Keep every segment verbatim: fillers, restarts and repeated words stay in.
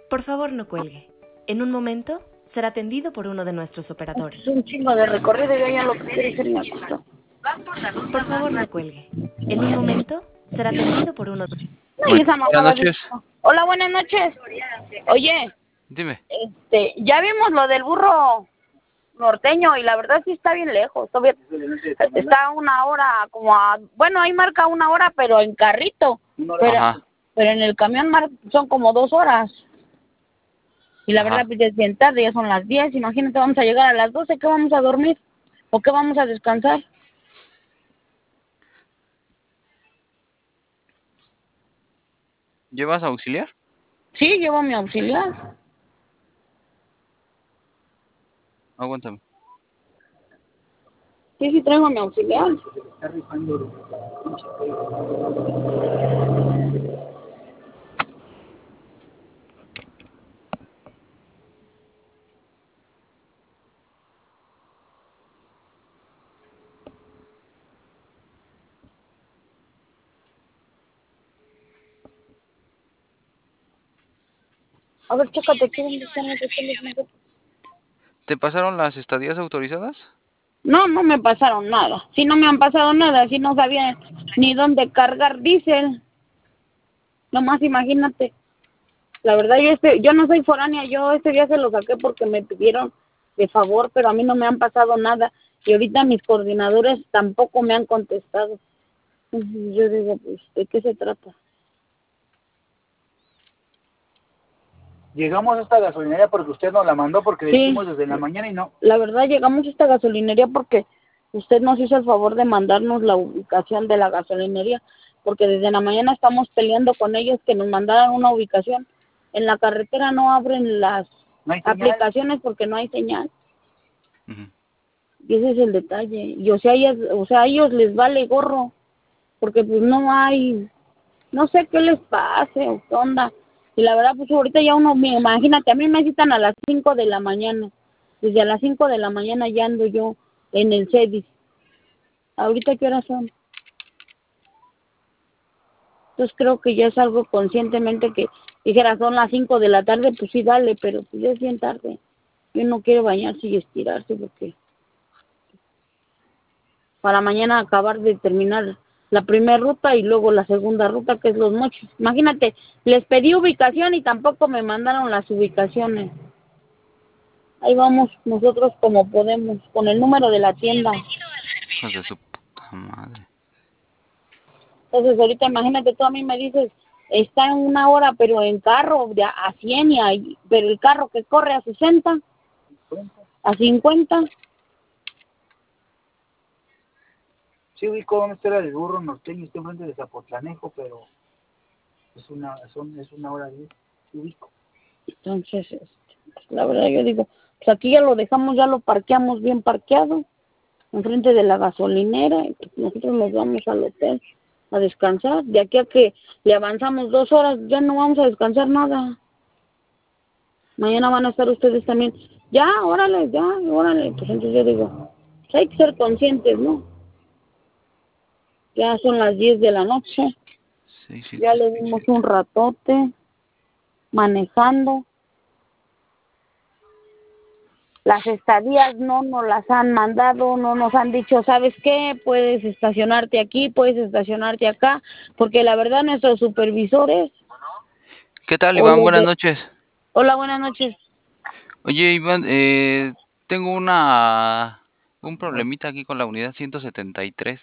Por favor, no cuelgue. En un momento será atendido por uno de nuestros operadores. Es un chingo de recorrido y ya lo que quiere decir me asustó. Por favor, no cuelgue. En un momento será atendido por uno de... No, y esa Buenas mamada noches. de- Hola, buenas noches. Oye, Dime. este, ya vimos lo del burro norteño y la verdad sí está bien lejos. Todavía está a una hora, como a, bueno, ahí marca una hora, pero en carrito. Pero, Ajá. pero en el camión mar- son como dos horas. Y la Ajá. verdad, pues ya es bien tarde, ya son las diez. Imagínate, vamos a llegar a las doce, ¿qué vamos a dormir? ¿O qué vamos a descansar? ¿Llevas auxiliar? Sí, llevo mi auxiliar. Aguántame. Sí, sí traigo mi auxiliar. A ver, chécate, ¿qué dónde están los hoteles? ¿Te pasaron las estadías autorizadas? No, no me pasaron nada. Si no me han pasado nada, si no sabía ni dónde cargar diésel. Nomás imagínate. La verdad, yo este, yo no soy foránea, yo este viaje lo saqué porque me pidieron de favor, pero a mí no me han pasado nada. Y ahorita mis coordinadores tampoco me han contestado. Entonces, yo digo, pues, ¿de qué se trata? Llegamos a esta gasolinería porque usted nos la mandó, porque le Sí. dijimos desde la mañana y no. La verdad, llegamos a esta gasolinería porque usted nos hizo el favor de mandarnos la ubicación de la gasolinería, porque desde la mañana estamos peleando con ellos que nos mandaran una ubicación. En la carretera no abren las No hay señal. aplicaciones porque no hay señal. Ujú. Y ese es el detalle. Y o sea, ellas, o sea, a ellos les vale gorro, porque pues no hay, no sé qué les pase o qué onda. Y la verdad, pues ahorita ya uno, me- imagínate, a mí me citan a las cinco de la mañana. Desde a las cinco de la mañana ya ando yo en el CEDIS. ¿Ahorita qué horas son? Entonces creo que ya es algo conscientemente que dijera son las cinco de la tarde, pues sí, dale, pero pues ya es bien tarde. Yo no quiero bañarse y estirarse porque para mañana acabar de terminar la primera ruta y luego la segunda ruta, que es Los Mochis. Imagínate, les pedí ubicación y tampoco me mandaron las ubicaciones. Ahí vamos nosotros como podemos, con el número de la tienda. Hijos de su puta madre. Entonces ahorita imagínate, tú a mí me dices, está en una hora, pero en carro de a a cien, y ahí, pero el carro que corre a sesenta, a cincuenta. Sí ubico dónde está el burro norteño, está enfrente de Zapotlanejo, pero es una, son, es una hora diez. Sí ubico. Entonces, este, pues, la verdad yo digo, pues aquí ya lo dejamos, ya lo parqueamos bien parqueado, enfrente de la gasolinera, y pues nosotros nos vamos al hotel a descansar. De aquí a que le avanzamos dos horas, ya no vamos a descansar nada. Mañana van a estar ustedes también. Ya, órale, ya, órale. Pues entonces yo digo, pues hay que ser conscientes, ¿no? Ya son las diez de la noche, Sí, sí, ya sí, le sí, dimos sí. un ratote manejando. Las estadías no nos las han mandado, no nos han dicho, ¿sabes qué? Puedes estacionarte aquí, puedes estacionarte acá, porque la verdad nuestros supervisores, ¿Qué tal, o Iván? los Buenas de... noches. Hola, buenas noches. Oye, Iván, eh, tengo una un problemita aquí con la unidad ciento setenta y tres.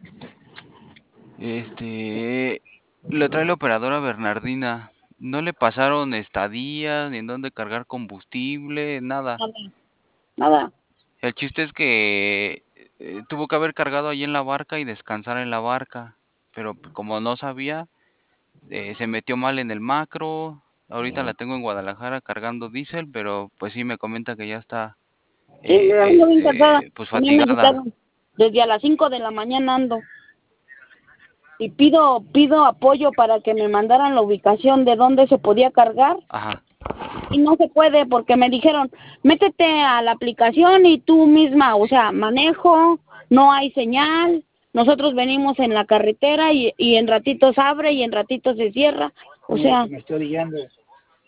Este, lo trae la operadora Bernardina. No le pasaron estadías, ni en dónde cargar combustible, nada. Nada, nada. El chiste es que eh, tuvo que haber cargado ahí en la barca y descansar en la barca, pero p- como no sabía, eh, se metió mal en el macro. Ahorita la tengo en Guadalajara cargando diésel, pero pues sí me comenta que ya está, Sí, eh, yo ando bien cansada. este, pues A mí me fatigada. quitaron, desde a las cinco de la mañana ando. Y pido, pido apoyo para que me mandaran la ubicación de dónde se podía cargar. Ajá. Y no se puede porque me dijeron, métete a la aplicación y tú misma, o sea, manejo, no hay señal, nosotros venimos en la carretera y, y en ratitos abre y en ratitos se cierra, o No, sea, me estoy guiando.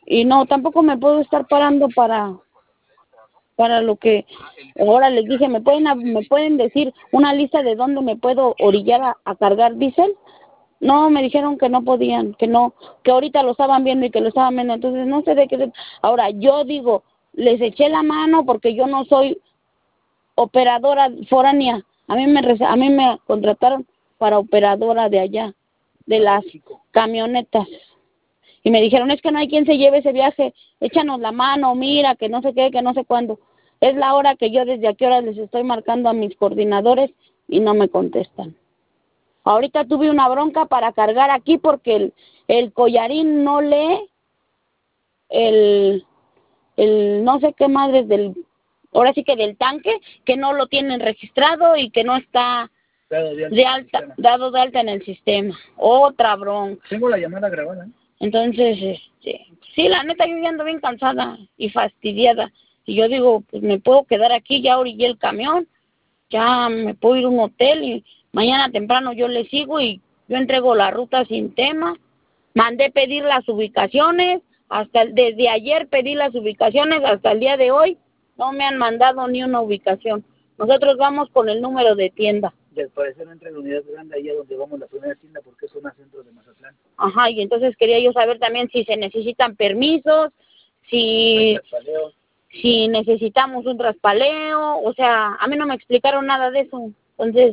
y no, tampoco me puedo estar parando para para lo que ahora les dije. ¿Me pueden me pueden decir una lista de dónde me puedo orillar a, a cargar diésel? No, me dijeron que no podían, que no, que ahorita lo estaban viendo y que lo estaban viendo. Entonces no sé de qué. Ahora yo digo, les eché la mano porque yo no soy operadora foránea. A mí me a mí me contrataron para operadora de allá, de las camionetas. Y me dijeron, es que no hay quien se lleve ese viaje, échanos la mano, mira, que no sé qué, que no sé cuándo. Es la hora que yo desde aquí horas les estoy marcando a mis coordinadores y no me contestan. Ahorita tuve una bronca para cargar aquí porque el, el collarín no lee el, el no sé qué madres del, ahora sí que del tanque, que no lo tienen registrado y que no está Dado de alta, de alta dado de alta en el sistema. Otra bronca. Tengo la llamada grabada, ¿eh? Entonces, este, sí, la neta, yo ya ando bien cansada y fastidiada. Y yo digo, pues me puedo quedar aquí, ya orillé el camión, ya me puedo ir a un hotel y mañana temprano yo le sigo y yo entrego la ruta sin tema. Mandé pedir las ubicaciones, hasta el, desde ayer pedí las ubicaciones, hasta el día de hoy no me han mandado ni una ubicación. Nosotros vamos con el número de tienda. Y al parecer no entra en la unidad grande allá donde vamos la primera tienda porque es zona centro de Mazatlán. Ajá, y entonces quería yo saber también si se necesitan permisos, si, si necesitamos un traspaleo, o sea, a mí no me explicaron nada de eso. Entonces,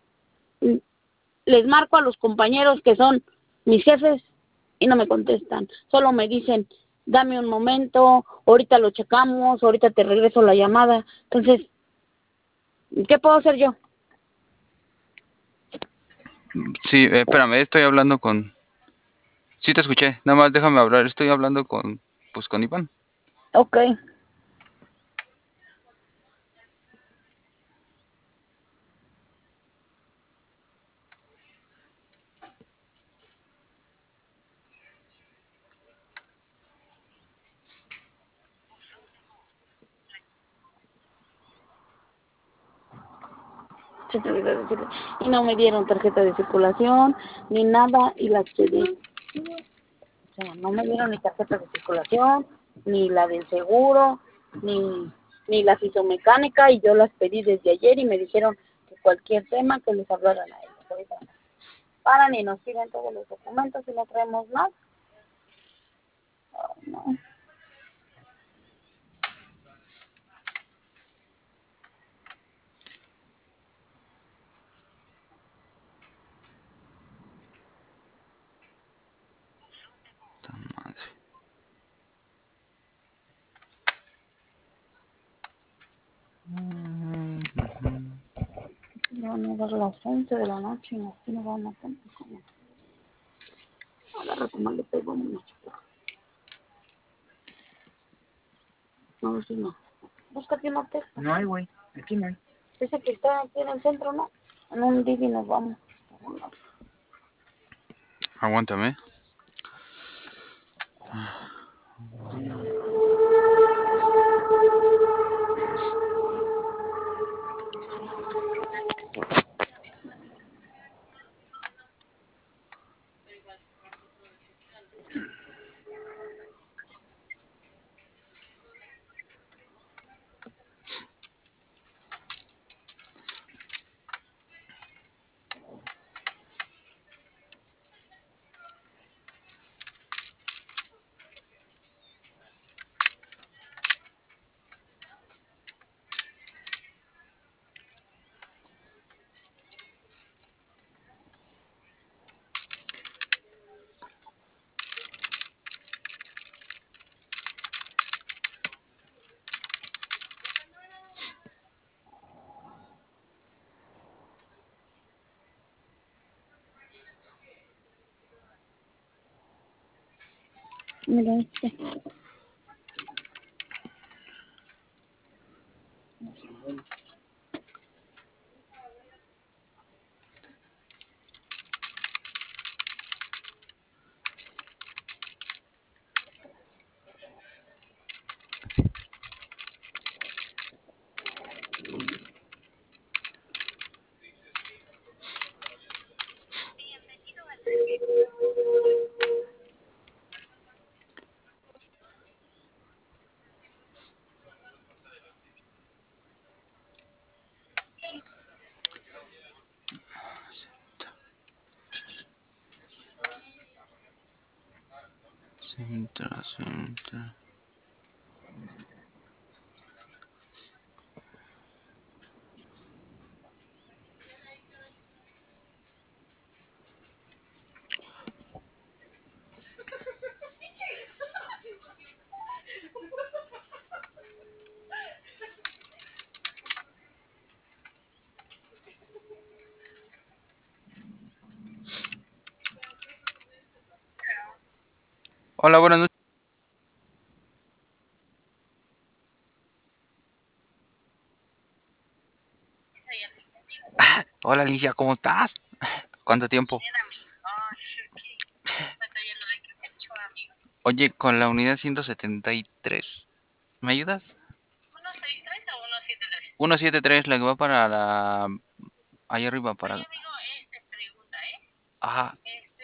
les marco a los compañeros que son mis jefes y no me contestan. Solo me dicen, dame un momento, ahorita lo checamos, ahorita te regreso la llamada. Entonces, ¿qué puedo hacer yo? Sí, eh, espérame, estoy hablando con... Sí te escuché, nada más déjame hablar, estoy hablando con... Pues con Iván. Ok. Se te olvidó decirle. Y no me dieron tarjeta de circulación ni nada y las pedí. O sea, no me dieron ni tarjeta de circulación, ni la del seguro, ni, ni la fitomecánica, y yo las pedí desde ayer y me dijeron que cualquier tema que les hablaran a ellos. Ahorita paran y nos piden todos los documentos y no traemos nada. Ay, no. Puta madre. Van a dar las once de la noche y aquí no van a tener como. Agarra tu maleta y vámonos. No, ver si no. Búscate un hotel. No hay, güey. Aquí no hay. Ese que está aquí en el centro, ¿no? En un Didi nos vamos. Aguántame. Mira este. Intracenter. Hola, buenas noches. Hola, Alicia, ¿cómo estás? ¿Cuánto tiempo? Oye, con la unidad ciento setenta y tres, ¿me ayudas? ciento setenta y tres, la que va para la... ahí arriba, para... Ajá.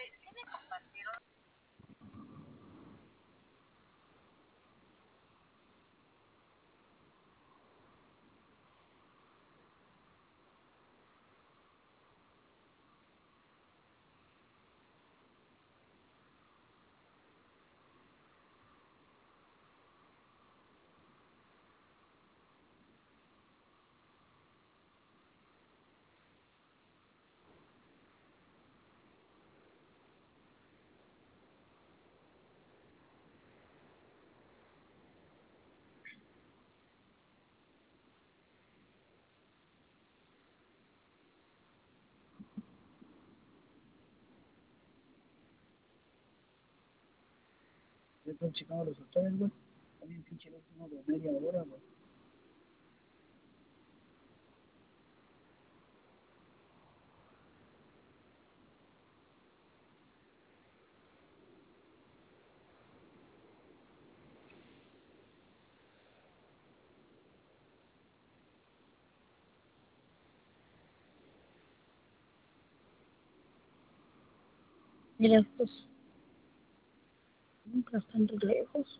Yo estoy checando los hoteles, güey. También pinche uno de media hora, güey. Mira, estos nunca están tan lejos.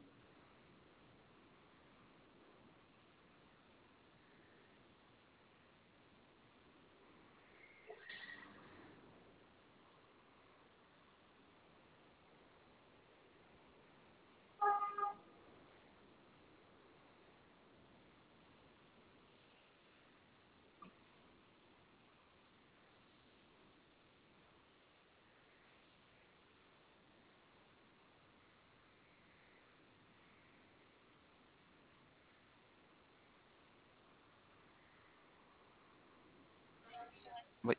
Voy.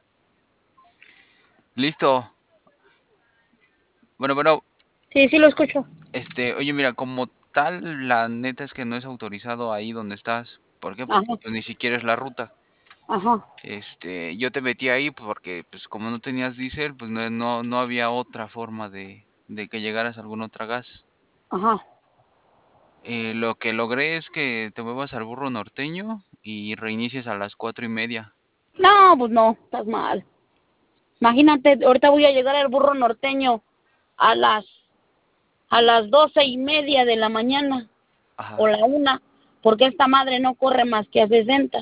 Listo. Bueno, bueno, Sí, sí lo escucho. este, oye, mira, como tal, la neta es que no es autorizado ahí donde estás. ¿Por qué? Porque Ajá, pues ni siquiera es la ruta. ajá, Este, yo te metí ahí porque, pues, como no tenías diésel, pues no, no, no había otra forma de, de que llegaras a alguna otra gas. ajá. Eh, lo que logré es que te muevas al burro norteño y reinicies a las cuatro y media. No, pues no, estás mal. Imagínate, ahorita voy a llegar al burro norteño a las a las doce y media de la mañana o Ajá. la una, porque esta madre no corre más que a sesenta.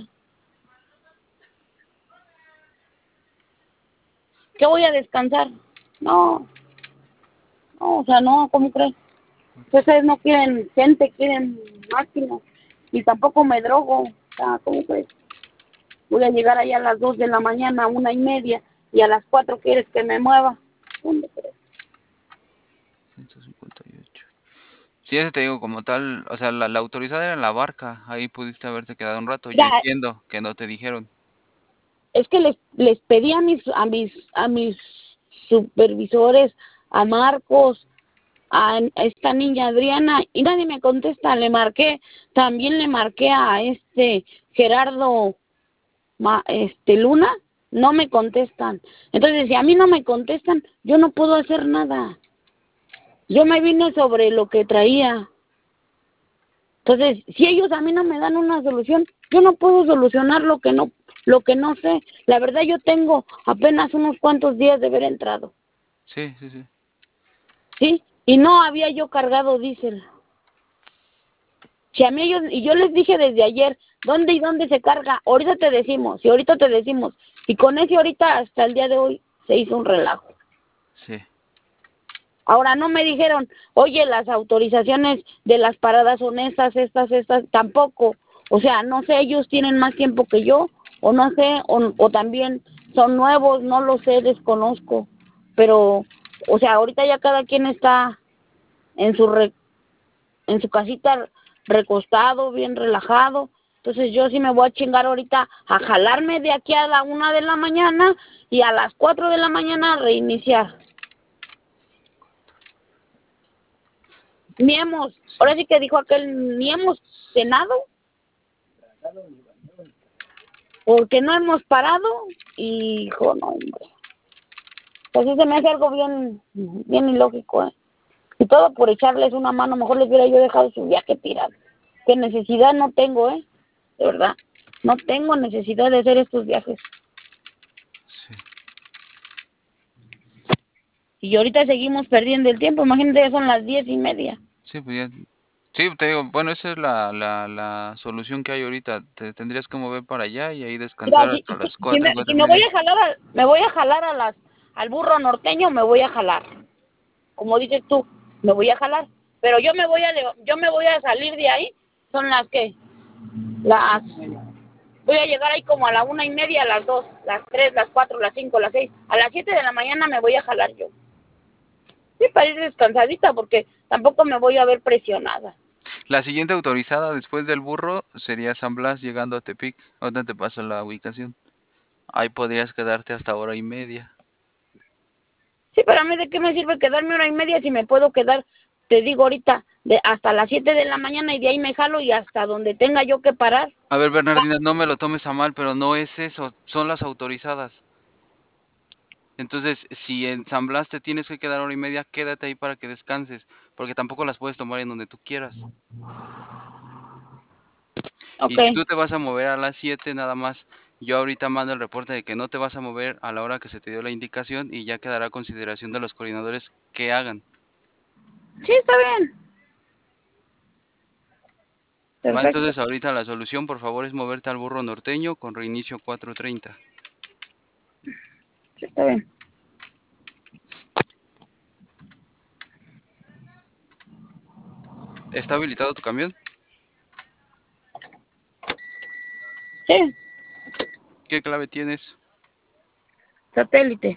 ¿Qué voy a descansar? No, no, o sea, no, ¿cómo crees? Ustedes no quieren gente, quieren máquinas. Y tampoco me drogo, o sea, ¿cómo crees? Voy a llegar allá a las dos de la mañana, una y media, y a las cuatro quieres que me mueva. ¿Dónde crees? ciento cincuenta y ocho. Sí, eso te digo, como tal, o sea, la, la autorizada era la barca, ahí pudiste haberte quedado un rato. Yo Ya, entiendo que no te dijeron. es que les les pedí a mis a mis a mis supervisores, a Marcos, a esta niña Adriana, y nadie me contesta. Le marqué, también le marqué a este Gerardo Ma, este Luna, no me contestan. Entonces, si a mí no me contestan, yo no puedo hacer nada. Yo me vine sobre lo que traía. Entonces, si ellos a mí no me dan una solución, yo no puedo solucionar lo que no lo que no sé. La verdad, yo tengo apenas unos cuantos días de haber entrado, Sí, sí, sí. ¿sí? Y no había yo cargado diésel. Si a mí ellos, y yo les dije desde ayer, ¿dónde y dónde se carga? Ahorita te decimos, y ahorita te decimos. Y con ese ahorita hasta el día de hoy se hizo un relajo. Sí. Ahora no me dijeron, oye, las autorizaciones de las paradas son estas, estas, estas, tampoco. O sea, no sé, ellos tienen más tiempo que yo, o no sé, o, o también son nuevos, no lo sé, desconozco. Pero, o sea, ahorita ya cada quien está en su re, en su casita recostado, bien relajado. Entonces yo sí me voy a chingar ahorita a jalarme de aquí a la una de la mañana y a las cuatro de la mañana a reiniciar. Ni hemos, ahora sí que dijo aquel, ni hemos cenado, porque no hemos parado, y hijo, no, hombre. Pues sí se me hace algo bien, bien ilógico, ¿eh? Y todo por echarles una mano, mejor les hubiera yo dejado su viaje tirado. Que necesidad no tengo, ¿eh? De verdad, no tengo necesidad de hacer estos viajes. Sí. Y ahorita seguimos perdiendo el tiempo, imagínate, ya son las diez y media. Sí, pues ya. Sí, te digo, bueno, esa es la, la, la solución que hay ahorita. Te tendrías que mover para allá y ahí Mira, descansar si, hasta si, las si cuatro, me, cuatro si y me voy media. a jalar, a, me voy a jalar a las, al burro norteño, me voy a jalar. Como dices tú, me voy a jalar. Pero yo me voy a, yo me voy a salir de ahí, son las que, las, voy a llegar ahí como a la una y media, a las dos, las tres, las cuatro, las cinco, las seis. A las siete de la mañana me voy a jalar yo. Sí, para ir descansadita, porque tampoco me voy a ver presionada. La siguiente autorizada después del burro sería San Blas llegando a Tepic. Ahorita te paso la ubicación. Ahí podrías quedarte hasta hora y media. Sí, pero a mí de qué me sirve quedarme hora y media si me puedo quedar, te digo ahorita, de hasta las siete de la mañana y de ahí me jalo y hasta donde tenga yo que parar. A ver, Bernardina, no me lo tomes a mal, pero no es eso, son las autorizadas. Entonces, si en San Blas te tienes que quedar hora y media, quédate ahí para que descanses, porque tampoco las puedes tomar en donde tú quieras. Ok, Y si tú te vas a mover a las siete nada más, yo ahorita mando el reporte de que no te vas a mover a la hora que se te dio la indicación y ya quedará a consideración de los coordinadores que hagan. sí, está bien. Va, Perfecto, entonces ahorita la solución, por favor, es moverte al burro norteño con reinicio cuatro treinta. sí, está bien. ¿Está habilitado tu camión? Sí, ¿Qué clave tienes? satélite.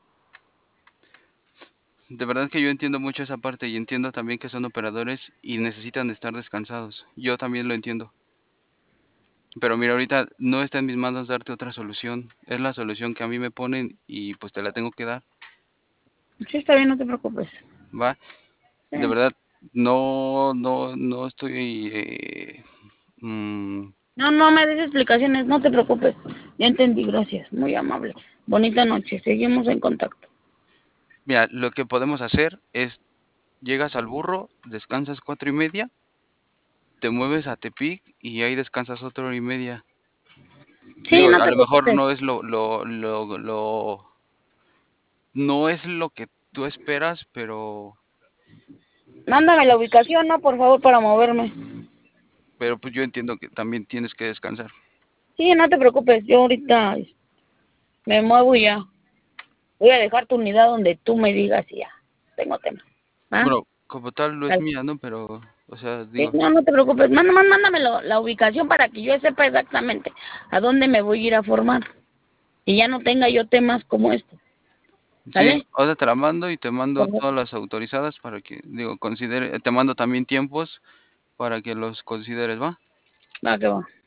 De verdad que yo entiendo mucho esa parte y entiendo también que son operadores y necesitan estar descansados. Yo también lo entiendo. Pero mira, ahorita no está en mis manos darte otra solución. Es la solución que a mí me ponen y pues te la tengo que dar. Sí, está bien, no te preocupes. ¿Va? Sí. De verdad, no, no, no estoy... eh, mm, No, no me des explicaciones, no te preocupes. Ya entendí, gracias, muy amable. Bonita noche, seguimos en contacto. mira, lo que podemos hacer es, llegas al burro, descansas cuatro y media, te mueves a Tepic y ahí descansas otra hora y media. Sí, Digo, no a te lo mejor preocupes. no es lo, lo, lo, lo, no es lo que tú esperas, pero, Mándame la ubicación, ¿no? Por favor, para moverme. pero pues yo entiendo que también tienes que descansar. Sí, no te preocupes, yo ahorita me muevo y ya. Voy a dejar tu unidad donde tú me digas y ya. Tengo tema. ¿Ah? Bueno, como tal lo es Dale. mía, ¿no? Pero, o sea, Sí, digo, no, no te preocupes. Mándame, mándame lo- la ubicación para que yo sepa exactamente a dónde me voy a ir a formar. Y ya no tenga yo temas como este. sí, ¿Sale? ahora te la mando y te mando Por favor. todas las autorizadas para que, digo, considere, te mando también tiempos para que los consideres, ¿va? Va, que va.